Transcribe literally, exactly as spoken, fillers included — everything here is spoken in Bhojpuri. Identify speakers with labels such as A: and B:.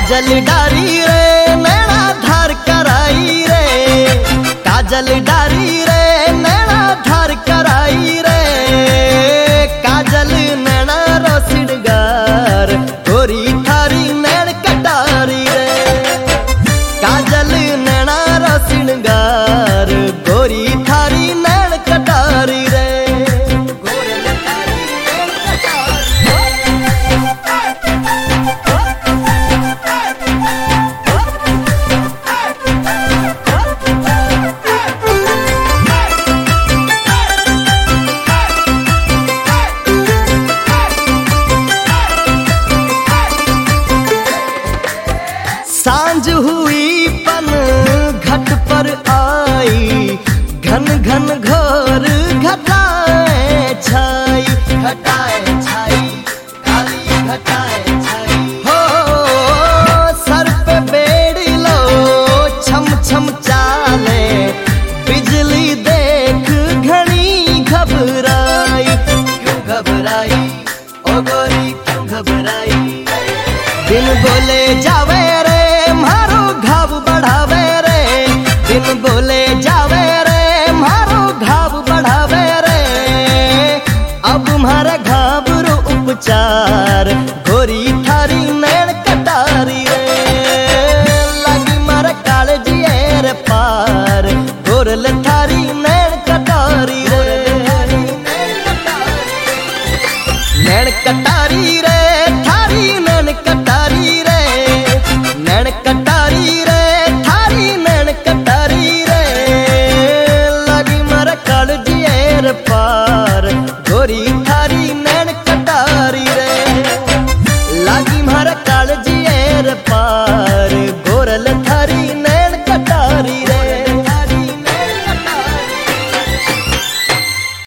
A: काजल डारी रे नैना धार कराई रे, काजल डारी रे नैना धार कराई रे, काजल नैना रो सिड़गार गोरी थारी नैन कटारी रे, काजल नैना रो सिड़गार गोरी थारी नैन कटारी रे। सांझ हुई पन घट पर आई, घन घन घोर घटाए छाई, घटाए छाई काली घटाए छाई हो, सर पे बेड़ी लो छम छम चाले, बिजली देख घनी घबराई, क्यों घबराई ओ गोरी क्यों घबराई, दिन बोले जावे रे मारो घाव बढ़ावे रे, दिन बोले जावे रे मारो घाव बढ़ावे रे, अब मारे घाव रो उपचार गोरी थारी नैन कटारी रे, लगी मारे कालजी रे पार गोरल थारी नैन कटारी रे, नैन कटारी